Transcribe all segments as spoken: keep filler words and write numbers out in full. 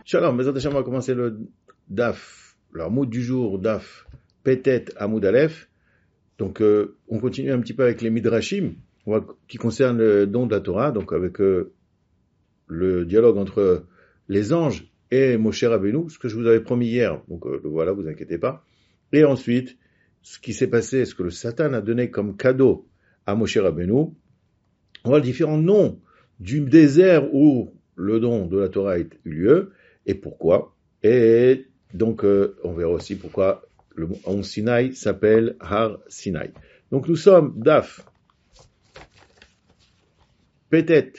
Shalom, Bezrat Hashem, on va commencer le Daf, le Hamoud du jour, Daf, Petet, Hamoud Aleph. Donc, euh, on continue un petit peu avec les Midrashim, on va, qui concernent le don de la Torah, donc avec euh, le dialogue entre les anges et Moshe Rabbeinu, ce que je vous avais promis hier, donc euh, voilà, vous inquiétez pas. Et ensuite, ce qui s'est passé, ce que le Satan a donné comme cadeau à Moshe Rabbeinu, on voit les différents noms du désert où le don de la Torah a eu lieu, et pourquoi. Et donc, euh, on verra aussi pourquoi le mont Sinaï s'appelle Har Sinaï. Donc, nous sommes Daf, Petet,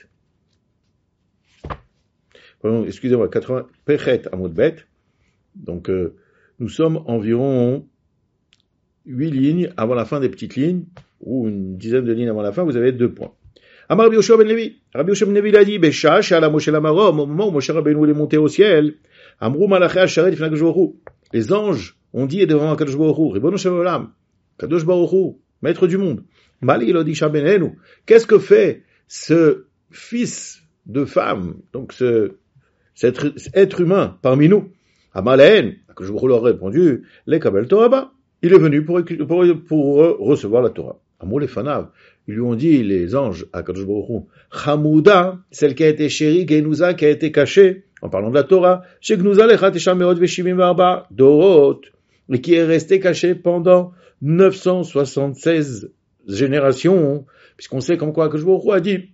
pardon, excusez-moi, quatre-vingts, Pechet Amud Bet. Donc, euh, nous sommes environ huit lignes avant la fin des petites lignes, ou une dizaine de lignes avant la fin, vous avez deux points. Amar Rabbi Yoshua ben Levi. Rabbi Yoshua ben Levi l'a dit, Besha, Shala Moshe Lamarom, au moment où Moshe Rabbeinu est monté au ciel, Amrou Malaché Asharet Ifna Kadosh Baruch Hu. Les anges ont dit devant Kadosh Baruch Hu, Ribono Shel Olam, Kadosh Baruch Hu, maître du monde, Mali Elodisha Benenu. Qu'est-ce que fait ce fils de femme, donc ce, cet être humain parmi nous? Amalaen, Kadosh Baruch Hu leur a répondu, Les Kabel Torah, il est venu pour, pour, pour recevoir la Torah. Amrou les Fanav. Ils lui ont dit, les anges, à Kadosh Baruch Hu, Chamouda, celle qui a été chérie, Genouza, qui a été cachée, en parlant de la Torah, Sheknouza lechat esha meot veshivim varba, Dorot, et qui est restée cachée pendant neuf cent soixante-seize générations, puisqu'on sait comme quoi Kadosh Baruch Hu a dit,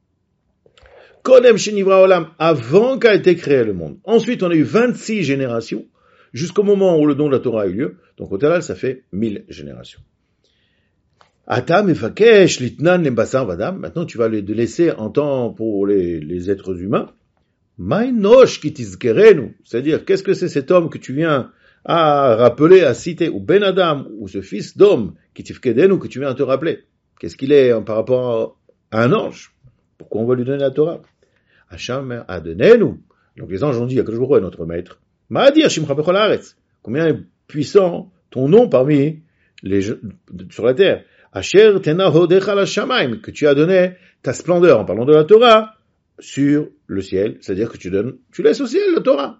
Kodem shenivra olam, avant qu'a été créé le monde. Ensuite, on a eu vingt-six générations, jusqu'au moment où le don de la Torah a eu lieu, donc au total, ça fait mille générations. Atam efakesh litnan lembasar vadam. Maintenant, tu vas le laisser en temps pour les, les êtres humains. Mainosh kitizkerenu. C'est-à-dire, qu'est-ce que c'est cet homme que tu viens à rappeler, à citer, ou ben Adam, ou ce fils d'homme, kitifkedenu, que tu viens à te rappeler? Qu'est-ce qu'il est par rapport à un ange? Pourquoi on va lui donner la Torah? Hacham adenenu. Donc les anges ont dit, Akadosh Baruch Hu est notre maître. Ma'adir shimcha bechol haaretz. Combien est puissant ton nom parmi les sur la terre? Asher tena hodecha la shamaim, que tu as donné ta splendeur, en parlant de la Torah, sur le ciel, c'est-à-dire que tu donnes, tu laisses au ciel la Torah.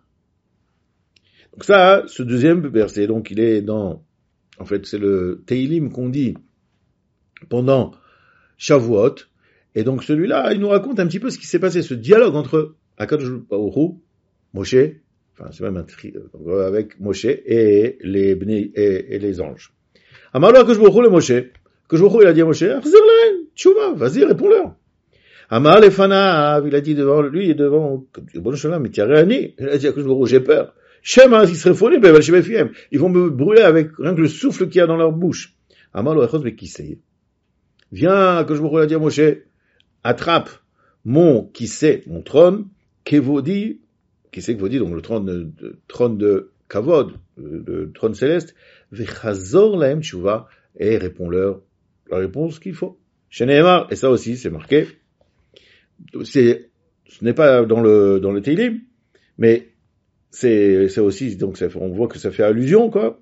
Donc ça, ce deuxième verset, donc il est dans, en fait, c'est le Teilim qu'on dit pendant Shavuot, et donc celui-là, il nous raconte un petit peu ce qui s'est passé, ce dialogue entre Akadosh Baruch Hu, Moshe, enfin c'est même un tri, avec Moshe et les et, et les anges. Amarlo Akadosh Baruch Hu le Moshe. Que je il a dit à Moshe, Tchouva, vas-y, réponds-leur. Amar lefanav, il a dit devant lui et devant, bon shalom, mais tu as rien dit. Il a dit à Kadosh, j'ai peur. Shema, ils seraient fournis, ben, ils vont me brûler avec rien que le souffle qu'il y a dans leur bouche. Amar lo echos, mais qui sait? Viens, Kadosh il a dit à Moshe, attrape mon, qui sait, mon trône, Kevodi, qui sait Kevodi, donc le trône de, de trône de Kavod, le, le trône céleste, vechazor laem tchouva, et réponds-leur la réponse qu'il faut. Chez Nehemar, et ça aussi, c'est marqué. C'est, ce n'est pas dans le, dans le Teilim, mais c'est, c'est aussi, donc ça, on voit que ça fait allusion, quoi.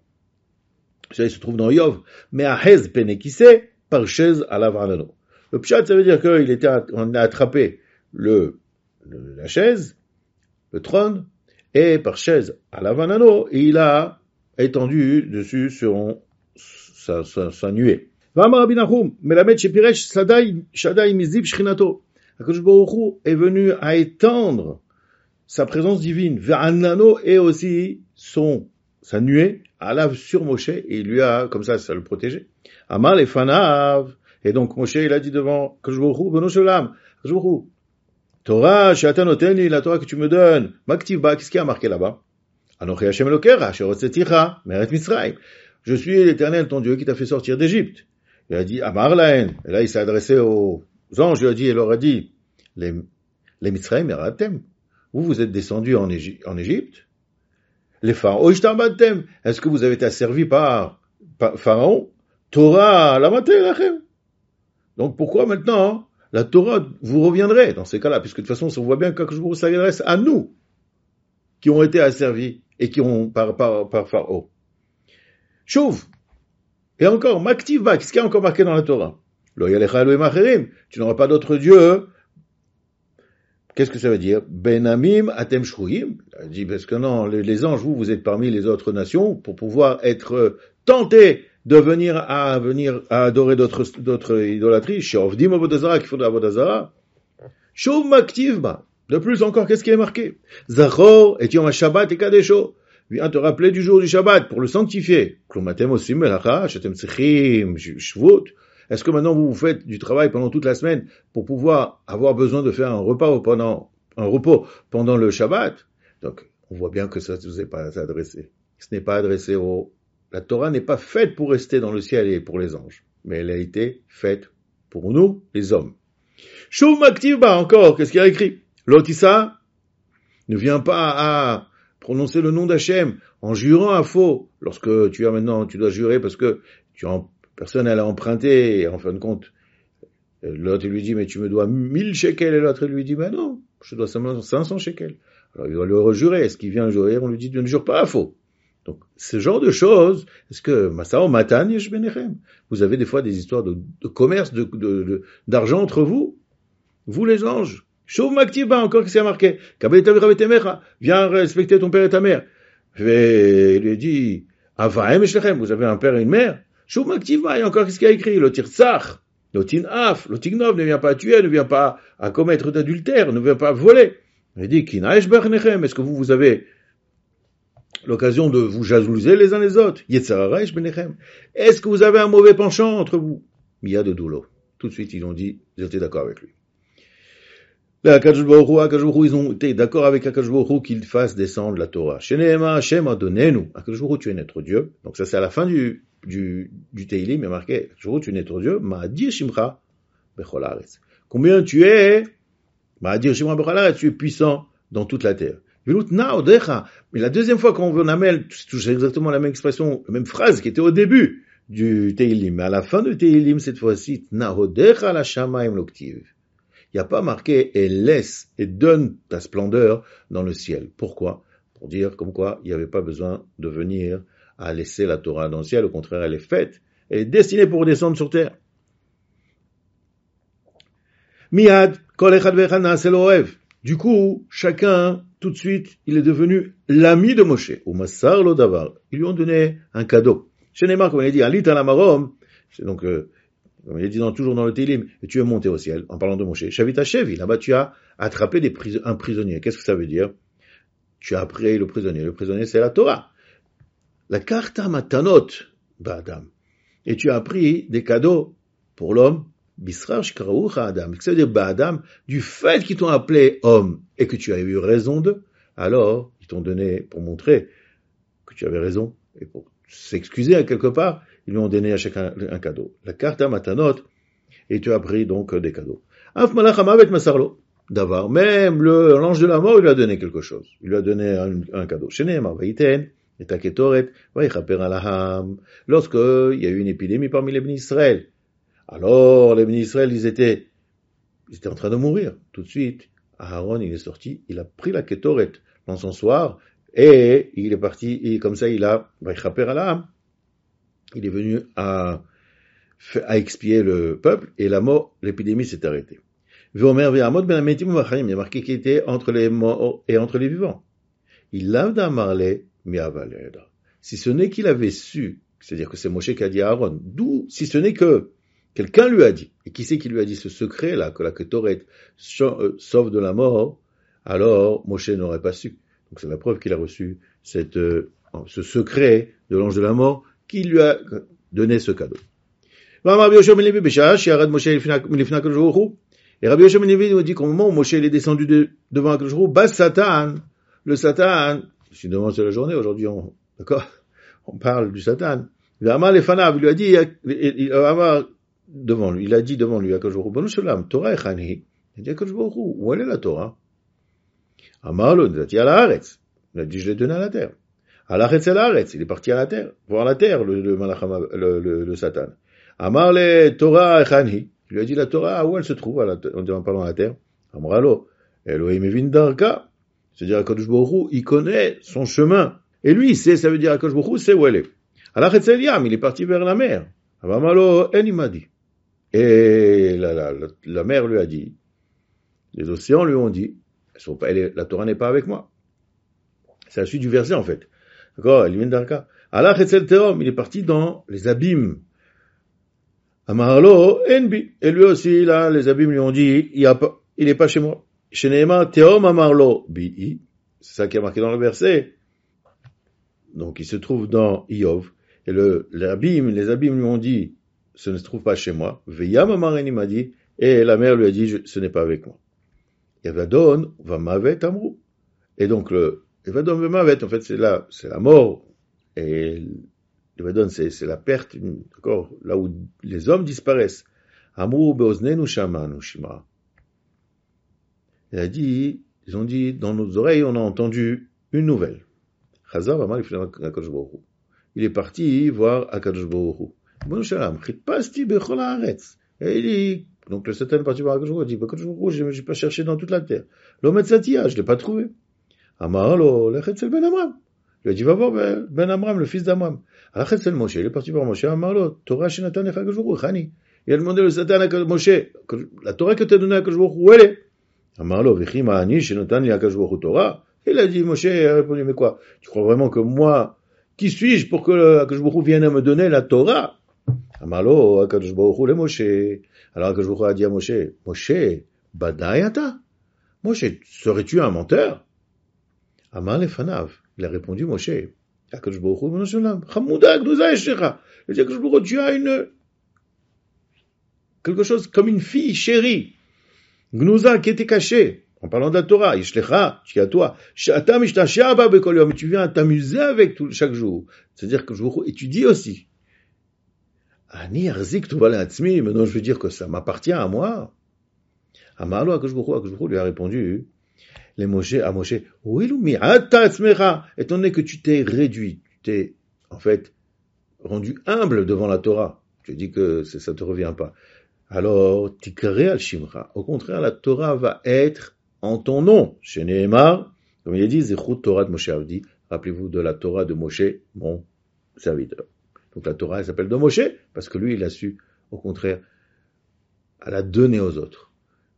Ça, il se trouve dans Yov. Mais à Hez Penekise, par chaise à la Vanano. Le pshat, ça veut dire qu'il était, on a attrapé le, le, la chaise, le trône, et par chaise à la Vanano, et il a étendu dessus sur sa, sa, sa nuée. V'amar Rabbi Nachum, melamed shepiresh sadai shadai miziv shchinato. Akadosh Baruch Hu est venu à étendre sa présence divine vers Annano et aussi son sa nuée à la sur Moshe et il lui a comme ça ça le protégeait. Amar lefanav, et donc Moshe il a dit devant Akadosh Baruch Hu, Beno Shalom, Akadosh Baruch Hu, Torah she'ata noteni, la Torah que tu me donnes, maktiv ba, qu'est-ce qui a marqué là-bas? Anochi Hashem Elokecha asher hotzeticha me'eretz Mitzrayim. Je suis l'Éternel, ton Dieu, qui t'a fait sortir d'Égypte. Il a dit, Amar lahen. Et là, il s'est adressé aux anges, il a dit, il leur a dit, les, les Mitzrayim eratem. Vous, vous êtes descendus en Égypte, en Égypte. Les pharaons, Oishtarbatem. Est-ce que vous avez été asservis par, par Pharaon? Torah, la maté, lachem. Donc, pourquoi maintenant, la Torah, vous reviendrez dans ces cas-là? Puisque de toute façon, on voit bien que je vous s'adresse à nous, qui ont été asservis et qui ont, par, par, par Pharaon. Chouv. Et encore, Maktiva, qu'est-ce qu'il y a encore marqué dans la Torah? Lo yalecha Elohim acherim. Tu n'auras pas d'autre Dieu Qu'est-ce que ça veut dire? Benamim atem shruim. Il dit, parce que non, les, les anges, vous, vous êtes parmi les autres nations pour pouvoir être euh, tentés de venir à venir à adorer d'autres d'autres idolâtries. Shovdim avodazara, qu'il faut de avodazara. Shov maktivba. De plus encore, qu'est-ce qui est marqué? Zachor et yom ha-shabbat et kadesho. Viens te rappeler du jour du Shabbat pour le sanctifier. Klomatem osim melacha, shetem tzrichim shvut. Est-ce que maintenant vous vous faites du travail pendant toute la semaine pour pouvoir avoir besoin de faire un repas pendant un repos pendant le Shabbat? Donc, on voit bien que ça ne vous est pas adressé. Ce n'est pas adressé au... La Torah n'est pas faite pour rester dans le ciel et pour les anges, mais elle a été faite pour nous, les hommes. Shuv maktivba, encore, qu'est-ce qu'il y a écrit? Lotissa ne vient pas à prononcer le nom d'Hachem en jurant à faux. Lorsque tu as maintenant, tu dois jurer parce que tu en personne, elle a emprunté, et en fin de compte, l'autre lui dit, mais tu me dois mille shekels, et l'autre lui dit, mais non, je dois seulement cinq cents shekels. Alors il doit le rejurer. Est-ce qu'il vient jurer? On lui dit, ne jure pas à faux. Donc, ce genre de choses, est-ce que, Masao Matan yesh benechem? Vous avez des fois des histoires de, de commerce, de, de, de, d'argent entre vous? Vous les anges. Shov maktivba, encore qu'est-ce qu'il y a marqué? Kabel tavi temecha. Viens respecter ton père et ta mère. Et il lui dit, Avahem eshlechem. Vous avez un père et une mère? Shov maktivba, et encore qu'est-ce qu'il y a écrit? Le tirtzach, le tinaf, le tignov, ne vient pas tuer, ne vient pas à commettre d'adultère, ne vient pas voler. Il dit, Kinaesh bernechem. Est-ce que vous, vous avez l'occasion de vous jalouser les uns les autres? Yetzarara esh benechem. Est-ce que vous avez un mauvais penchant entre vous? Il y a de doulo. Tout de suite, ils ont dit, ils étaient d'accord avec lui. Là, Akadosh Baruch Hu, Akadosh Baruch Hu, ils ont été d'accord avec Akadosh Baruch Hu qu'il fasse descendre la Torah. Shenehema Hashem adonenu. Akadosh Baruch Hu, tu es notre Dieu. Donc ça, c'est à la fin du, du, du Teilim, il y a marqué, Akadosh Baruch Hu, tu es notre Dieu. Ma'adir Shimcha bechol haaretz. Combien tu es? Ma'adir Shimcha bechol haaretz, tu es puissant dans toute la terre. Velut na'odecha. Mais la deuxième fois qu'on amène, c'est exactement la même expression, la même phrase qui était au début du Teilim. Mais à la fin du Teilim, cette fois-ci, na'odecha la shamayim loktiv. Il n'y a pas marqué « et laisse et donne ta splendeur dans le ciel ». Pourquoi? Pour dire comme quoi il n'y avait pas besoin de venir à laisser la Torah dans le ciel. Au contraire, elle est faite. Elle est destinée pour descendre sur terre. Miyad, kol echad ve'echad na'aseh lo ohev. Du coup, chacun, tout de suite, il est devenu l'ami de Moshe. Ou masar lo davar. Ils lui ont donné un cadeau. Chez Neymar, comme on a dit, alit ala marom. C'est donc... Euh, Comme il est dit dans, toujours dans le Télim, et tu es monté au ciel, en parlant de Moshe. Shavita Shevi, là-bas tu as attrapé des pris- un prisonnier. Qu'est-ce que ça veut dire? Tu as pris le prisonnier. Le prisonnier, c'est la Torah. La karta matanot, ba'adam. Et tu as pris des cadeaux pour l'homme. Bisrar shkraoucha adam. Ça veut dire ba'adam, du fait qu'ils t'ont appelé homme, et que tu as eu raison d'eux, alors ils t'ont donné, pour montrer que tu avais raison, et pour s'excuser à quelque part, ils lui ont donné à chacun un cadeau. La carte à matanot, et tu as pris donc des cadeaux. Af malach hamavet masarlo, d'avar. Même le, l'ange de la mort, il lui a donné quelque chose. Il lui a donné un, un cadeau. Sheneemar vaïten, et taketoret, vaïchaper alaham. Lorsque il y a eu une épidémie parmi les bénis Israël, alors les bénis Israël, ils étaient, ils étaient en train de mourir. Tout de suite, Aaron, il est sorti, il a pris la ketoret, l'encensoir, et il est parti, et comme ça, il a, vaïchaper alaham. Il est venu à, à expier le peuple, et la mort, l'épidémie s'est arrêtée. Il y a marqué qu'il était entre les morts et entre les vivants. Il l'a d'amarlé, mais avaleda. Si ce n'est qu'il avait su, c'est-à-dire que c'est Moshe qui a dit à Aaron, d'où, si ce n'est que quelqu'un lui a dit, et qui c'est qui lui a dit ce secret-là, que la Ketoret sauve de la mort, alors Moshe n'aurait pas su. Donc c'est la preuve qu'il a reçu cette, ce secret de l'ange de la mort, qui lui a donné ce cadeau. Et Rabbi Yoshua ben Levi nous dit qu'au moment où Moshe est descendu de, devant Akadosh Baruch Hu, bas Satan, le Satan, si demain c'est la journée, aujourd'hui on, d'accord, on parle du Satan. Il lui a dit, il a devant lui, il a dit devant lui, Akadosh Baruch Hu, Banu Shalom, Torah echani. Il dit Akadosh Baruch Hu, où elle est la Torah? Amar lo, il a dit à la Haaretz. Il a dit, je l'ai donné à la terre. Alachetz el haaretz, il est parti à la terre, voir la terre, le, le, le, le, le Satan. Amar le Torah echanhi, il lui a dit la Torah, où elle se trouve, à la, en parlant à la terre. Amralo, Elohim evin darka, c'est-à-dire Akadosh Baruch Hu, il connaît son chemin. Et lui, il sait, ça veut dire Akadosh Baruch Hu, c'est où elle est. Alachetz el yam, il est parti vers la mer. Amralo, en il m'a dit. Et la, la, la, la mer lui a dit, les océans lui ont dit, elles sont pas, elle est, la Torah n'est pas avec moi. C'est la suite du verset, en fait. D'accord? Il vient d'Arka. Allah Chetzel Tehom, il est parti dans les abîmes. Amarlo, Enbi. Et lui aussi, là, les abîmes lui ont dit, il y a pas, il est pas chez moi. Sheneema Tehom Amarlo, Bi. C'est ça qui est marqué dans le verset. Donc, il se trouve dans Iyov. Et le, l'abîme, les abîmes lui ont dit, ce ne se trouve pas chez moi. Veyam Amareni m'a dit, et la mère lui a dit, je, ce n'est pas avec moi. Yavadon, Vamavet Amrou. Et donc, le, Yavadon Vamavet, en fait, c'est la, c'est la mort. Et, Yavadon, c'est, c'est la perte, d'accord, là où les hommes disparaissent. Amrou Beoznenu Shamanu Shima. Il a dit, ils ont dit, dans nos oreilles, on a entendu une nouvelle. Chazar Vamal Akadosh Baruch Hu. Il est parti voir Akadosh Baruch Hu. Bon Shalom, Chipasti Bechol Haaretz. Et il dit, donc le Satan est parti voir Akadosh Baruch Hu. Il dit, Akadosh Baruch Hu, je n'ai pas cherché dans toute la terre. L'Omet Satia, je l'ai pas trouvé. Amaro, le Chetzel Ben Amram. Il a dit, va voir Ben Amram, le fils d'Amram. Alors Chetzel Moshe, il est parti voir Moshe. Amaro, Torah Shenatan Akadosh Baruch Hu, Chani. Il a demandé le Satan à Moshe, la Torah que tu as donnée à Akadosh Baruch Hu, où elle est? Amaro, Vichima Ani Shenatan li Akadosh Baruch Hu Torah. Il a dit, Moshe a répondu, mais quoi? Tu crois vraiment que moi, qui suis-je pour que Akadosh Baruch Hu vienne à me donner la Torah? Amalo, Akadosh Baruch Hu le Moshe. Alors Akadosh Baruch Hu a dit à Moshe, Moshe, Badayata? Moshe, serais-tu un menteur? Amar lefanav. Il a répondu, Moshe, Akadosh Baruch Hu, Moshe, Chamouda, Gnuza Eshecha. Il a dit, Akadosh Baruch Hu, tu as une, quelque chose comme une fille chérie. Gnuza qui était cachée. En parlant de la Torah, Yishlecha, qui est à toi, Sh'ata mishtashea ba bekol yom, tu viens t'amuser avec tout, chaque jour. C'est-à-dire que je vous étudie aussi. Ani arzik tova le'atzmi, maintenant je veux dire que ça m'appartient à moi. Amalo Akadosh Baruch Hu, Akadosh Baruch Hu lui a répondu, les Moshe, à Moshe, Uilu mi'ata atzmecha, étant donné que tu t'es réduit, tu t'es, en fait, rendu humble devant la Torah. Tu dis que ça te revient pas. Alors, tikare al shimcha. Au contraire, la Torah va être en ton nom. Chez Nehemar, comme il est dit, Zechut Torah de Moshe Avdi. Rappelez-vous de la Torah de Moshe, mon serviteur. Donc la Torah, elle s'appelle de Moshe, parce que lui, il a su, au contraire, à la donner aux autres.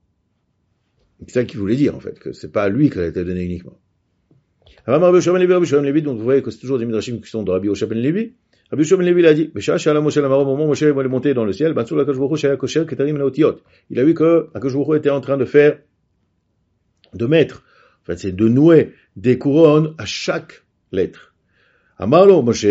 C'est ça qu'il voulait dire, en fait, que c'est pas à lui qu'elle a été donnée uniquement. Alors, Rabbi Yoshua ben Levi, Rabbi Yoshua ben Levi, donc vous voyez que c'est toujours des midrashim qui sont de Rabbi Yoshua ben Levi. Rabbi Yoshua ben Levi l'a dit, Besha Shala Moshe Lamaro, au moment où Moshe est monté dans le ciel, Bansur l'Akadosh Baruch Hu Shaya Kosher Ketarim Laotiot. Il a vu que Akadosh Baruch Hu était en train de faire, de mettre, en fait, c'est de nouer des couronnes à chaque lettre. Amarlo Moshe,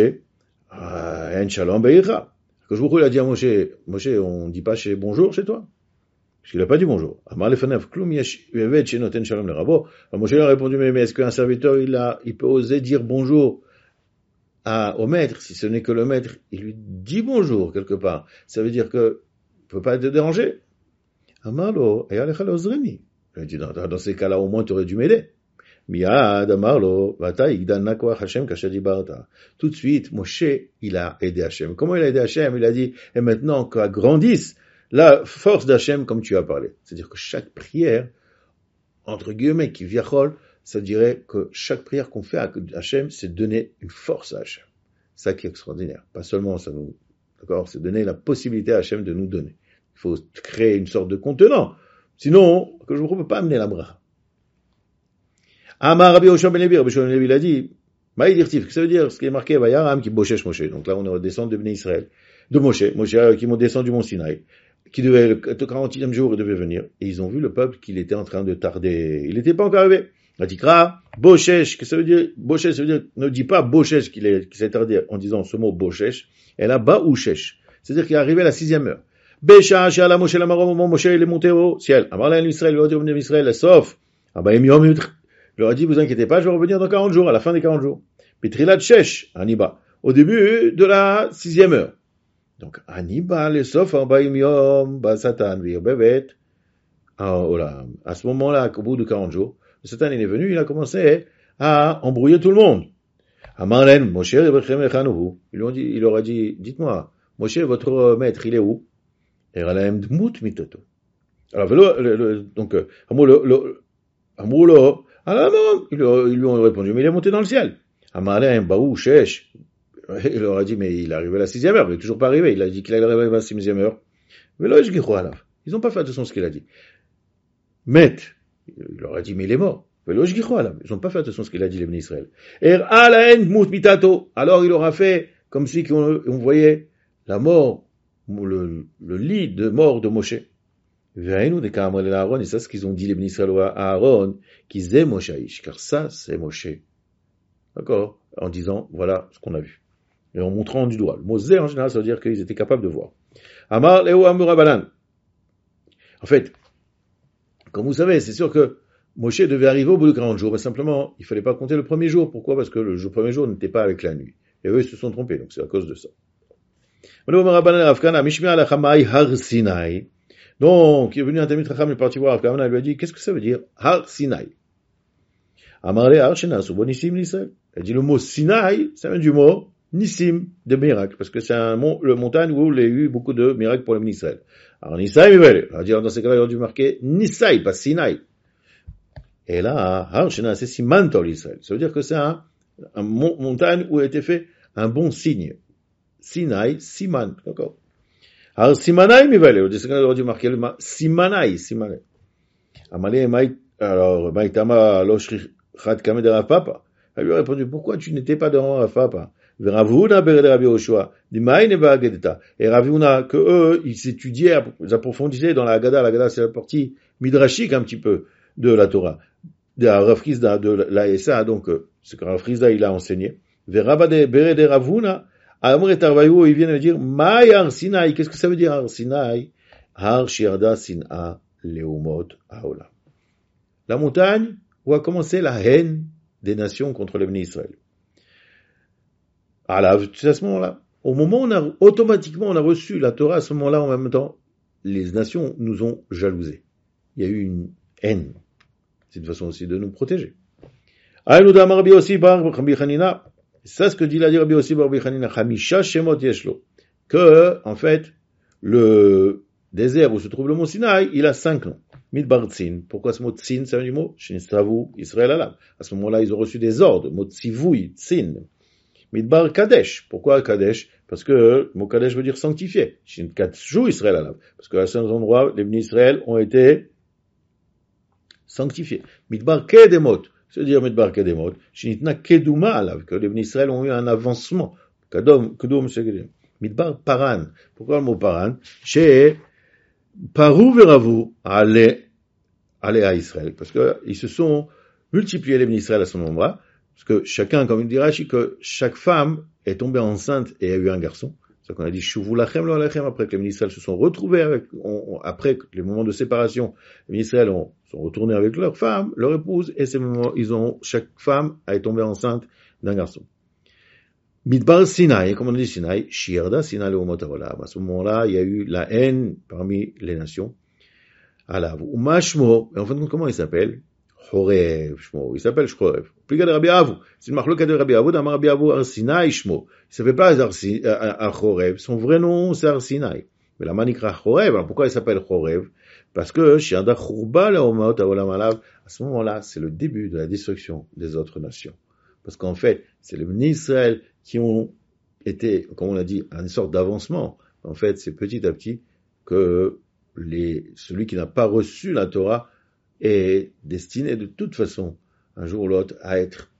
En Shalom Be'ircha. Akadosh Baruch Hu a dit à Moshe, Moshe, on dit pas chez bonjour chez toi? Parce qu'il n'a pas dit bonjour. Amar lefanev klum yevet shenoten shalom le rabo. Moshe a répondu, mais, mais est-ce qu'un serviteur, il a, il peut oser dire bonjour à, au maître, si ce n'est que le maître, il lui dit bonjour quelque part. Ça veut dire que, il peut pas te déranger. Amarlo, eyalecha leozreni. Il dit, dans, dans ces cas-là, au moins, tu aurais dû m'aider. Miyad, amarlo, vata yigdan nakoach Hashem kasher barta. Tout de suite, Moshe, il a aidé Hashem. Comment il a aidé Hashem? Il a dit, et maintenant, qu'agrandisse la force d'Hachem, comme tu as parlé. C'est-à-dire que chaque prière, entre guillemets, qui viachol, ça dirait que chaque prière qu'on fait à Hachem, c'est donner une force à Hachem. Ça qui est extraordinaire. Pas seulement ça nous, d'accord, c'est donner la possibilité à Hachem de nous donner. Il faut créer une sorte de contenant. Sinon, que je ne peux pas amener la bracha. Amar Rabbi Yoshua ben Levi, Rabbi Yoshua ben Levi l'a dit, Maï dirtif, ça veut dire, ce qui est marqué, Vayaram qui boshesh Moshe. Donc là, on est descendu de Bnei Israël. De Moshe, Moshe qui m'ont descendu du mont Sinaï, qui devait, le quarantième jour, il devait venir. Et ils ont vu le peuple qu'il était en train de tarder. Il n'était pas encore arrivé. La Tikra, Boshesh, que ça veut dire, Boshesh, ça veut dire, ne dis pas Boshesh qu'il est, qu'il s'est tardé en disant ce mot Boshesh. Et là, Baouchesh. C'est-à-dire qu'il est arrivé à la sixième heure. Besha, Shala, Moshe, la Marom, au moment où Moshe, il est monté au ciel. Amarla, l'Israël, il a dit au Israël, sauf, Abaim Yom Yutr. Il leur a dit, vous inquiétez pas, je vais revenir dans quarante jours, à la fin des quarante jours. Petrilat Shesh, Aniba. Au début de la sixième heure. Donc, Aniba, le sauf, Abaim Yom, Ba Satan, Virbevet. À ce moment-là, au bout de quarante jours, le Satan il est venu, il a commencé à embrouiller tout le monde. Amarlen, Moshe, ils lui ont dit, il leur a dit, dites-moi, Moshe, votre maître, il est où? Et Ralaem Dmut Mitoto. Alors, le, le, donc, Amou le, le, Amou le, alors, ils lui ont répondu, mais il est monté dans le ciel. Amarlen, Baou, Shesh. Il leur a dit, mais il est arrivé à la sixième heure, mais il n'est toujours pas arrivé. Il a dit qu'il allait arriver à la sixième heure. Mais là, je dis, ils n'ont pas fait de son ce qu'il a dit. Met, Il leur a dit, mais il est mort. Ils n'ont pas fait attention à ce qu'il a dit, les bénis Israël. Alors il aura fait comme si on, on voyait la mort, le, le lit de mort de Moshe. Et ça, c'est ce qu'ils ont dit, les bénis Israël à Aaron, qu'ils aiment Moshe, car ça, c'est Moshe. D'accord? En disant, voilà ce qu'on a vu. Et en montrant du doigt. Le mot zé, en général, ça veut dire qu'ils étaient capables de voir. Amar Leo Amurabanan. En fait, comme vous savez, c'est sûr que Moshe devait arriver au bout de quarante jours, mais simplement, il fallait pas compter le premier jour. Pourquoi? Parce que le jour, premier jour n'était pas avec la nuit. Et eux, ils se sont trompés, donc c'est à cause de ça. Donc, il est venu un Talmid Chacham, il est parti voir Rav Kahana, il lui a dit, qu'est-ce que ça veut dire? Har Sinai. Amarle Har Shenas, ou Nissim l'Israël. Il dit le mot Sinai, ça vient du mot Nissim, de miracle, parce que c'est un mont, le montagne où il y a eu beaucoup de miracles pour les Israël. Alors, Nisai, il va dire, dans ces cas-là, il aurait dû marquer Nisai, pas Sinai. Et là, Har Shenas, c'est Siman Tol Israël. Ça veut dire que c'est un, un mont, montagne où a été fait un bon signe. Sinai, Siman, d'accord. Alors, Simanai, il va aller, il aurait dû marquer le mot Simanai, Simanai. Amalé, alors, Maïtama, Loshri, Chad Kamed Rav Papa. Elle lui a répondu, pourquoi tu n'étais pas devant Rav Papa? Ravuna Bered Rabbi Yoshua. Dimaïne Bagedeta. Et Ravuna, que eux, ils s'étudiaient, ils approfondissaient dans la Haggadah. La Haggadah, c'est la partie midrashique un petit peu de la Torah. De la Rav Chizda, de la Essa, donc, ce que Rav Chizda, il a enseigné. Veravade Bered Ravuna. Amr et Tarvaïou, ils viennent me dire, Maï Har Sinai. Qu'est-ce que ça veut dire Har Sinai? Har Shirda Sin'a Leumot Haolam. La montagne où a commencé la haine des nations contre les bénis Israël. À, la, à ce moment-là, au moment où on a, automatiquement on a reçu la Torah, à ce moment-là, en même temps, les nations nous ont jalousés. Il y a eu une haine. C'est une façon aussi de nous protéger. Aïnouda Rabbi aussi par Rabbi Hanina. C'est ce que dit la Rabbi aussi par Rabbi Hanina. Hamisha Shemot Yeshlo. Que, en fait, le désert où se trouve le mont Sinaï, il a cinq noms. Midbar Tzin. Pourquoi ce mot Tzin, ça vient du mot Shinistravu Israël Alam. À ce moment-là, ils ont reçu des ordres. Mot Tzivui, Tzin. Midbar Kadesh. Pourquoi Kadesh? Parce que le mot Kadesh veut dire sanctifié. Shin Katshu Israël Alam. Parce qu'à certains endroits, les bénis Israël ont été sanctifiés. Midbar Kedemot. C'est-à-dire Midbar Kedemot. Shinitna Keduma Alav. Que les bénis Israël ont eu un avancement. Kadom, Kedum, c'est Midbar Paran. Pourquoi le mot Paran? Chez Parou Veravu, allez, allez à Israël. Parce que ils se sont multipliés les bénis Israël à ce moment-là. Parce que chacun, comme il dit Rashi, que chaque femme est tombée enceinte et a eu un garçon. C'est ça qu'on a dit Shuvu lachem lo lachem, après que les bénis Israël se sont retrouvés avec, on, on, après les moments de séparation, les bénis Israël ont, sont retournés avec leur femme, leur épouse, et ces moments, ils ont, chaque femme est tombée enceinte d'un garçon. Midbar Sinai, comme on dit Sinai, Shirda Sinai leumot haolam. À ce moment-là, il y a eu la haine parmi les nations. Alav, Umashmo, et en fin de compte, comment il s'appelle? Chorev, Shmo. Il s'appelle Chorev. Pliga de Rabbi Avu. C'est une marloquette de Rabbi Avu, d'Amar Rabbi Avu, Har Sinai, Shmo. Il s'appelle pas Har Chorev. Son vrai nom, c'est Har Sinai. Mais la manikra Chorev. Alors pourquoi il s'appelle Chorev? Parce que, Shirda Churba leumot haolam alav. À ce moment-là, c'est le début de la destruction des autres nations. Parce qu'en fait, c'est les bénis Israël qui ont été, comme on l'a dit, à une sorte d'avancement. En fait, c'est petit à petit que les, celui qui n'a pas reçu la Torah est destiné de toute façon, un jour ou l'autre, à être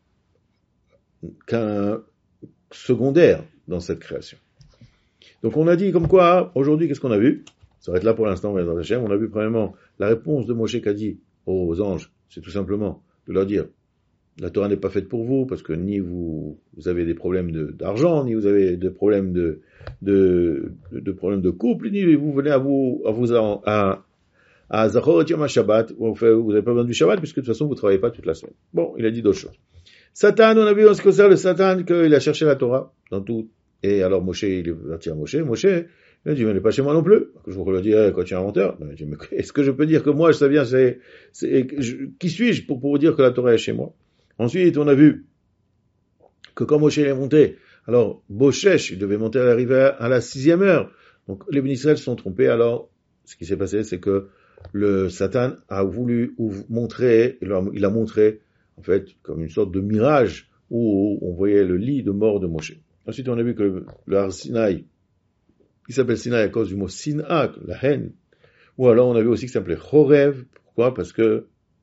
qu'un secondaire dans cette création. Donc on a dit comme quoi, aujourd'hui, qu'est-ce qu'on a vu? Ça va être là pour l'instant, on a vu premièrement la réponse de Moshe qui a dit aux anges, c'est tout simplement de leur dire, la Torah n'est pas faite pour vous, parce que ni vous, vous avez des problèmes de, d'argent, ni vous avez des problèmes de, de, de, de problèmes de couple, ni vous venez à vous, à vous, à, à Zachor et Yom Shabbat, où vous n'avez pas besoin du Shabbat, puisque de toute façon vous travaillez pas toute la semaine. Bon, il a dit d'autres choses. Satan, on a vu en ce qui concerne le Satan, qu'il a cherché la Torah, dans tout. Et alors Moshe, il est parti à Moshe, Moshe, il a dit, mais il n'est pas chez moi non plus. Je vous le dis, quand tu es inventeur. Il a dit, mais est-ce que je peux dire que moi, je sais bien, c'est, c'est, je, qui suis-je pour, pour vous dire que la Torah est chez moi? Ensuite, on a vu que quand Moshe est monté, alors Boshesh, il devait monter à la rivière à la sixième heure. Donc les bénis Israël se sont trompés. Alors, ce qui s'est passé, c'est que le Satan a voulu montrer, il a montré, en fait, comme une sorte de mirage où on voyait le lit de mort de Moshe. Ensuite, on a vu que le, le Har Sinai, il s'appelle Sinai à cause du mot Sin'a, la haine. Ou alors, on a vu aussi qu'il s'appelait Chorev. Pourquoi? Parce que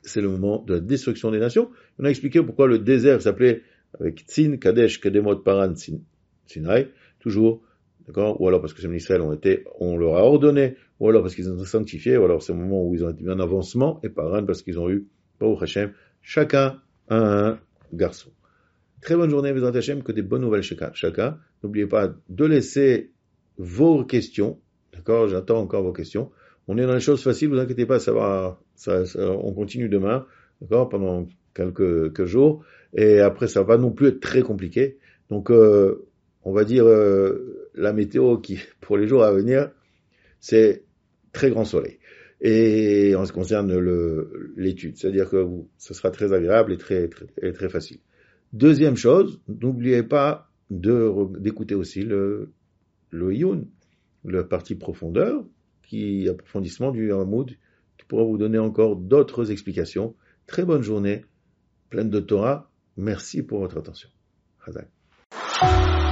c'est le moment de la destruction des nations. On a expliqué pourquoi le désert s'appelait avec Tzin, Kadesh, Kedemot, Paran, Sinai, toujours, d'accord, ou alors parce que les Israël ont été, on leur a ordonné, ou alors parce qu'ils ont été sanctifiés, ou alors c'est le moment où ils ont été en avancement, et Paran parce qu'ils ont eu, Baruch Hashem, chacun un garçon. Très bonne journée, Bezrat Hashem, que des bonnes nouvelles chacun. chacun. N'oubliez pas de laisser vos questions, d'accord, j'attends encore vos questions. On est dans les choses faciles, vous inquiétez pas, ça va, ça, ça, on continue demain, d'accord, pendant quelques, quelques jours, et après ça va non plus être très compliqué. Donc, euh, on va dire, euh, la météo qui, pour les jours à venir, c'est très grand soleil. Et en ce qui concerne le, l'étude, c'est-à-dire que vous, ce sera très agréable et très, très, et très facile. Deuxième chose, n'oubliez pas de, d'écouter aussi le, le Iyun, le parti profondeur, qui approfondissement du Hamoud, qui pourra vous donner encore d'autres explications. Très bonne journée, pleine de Torah. Merci pour votre attention. Hazak.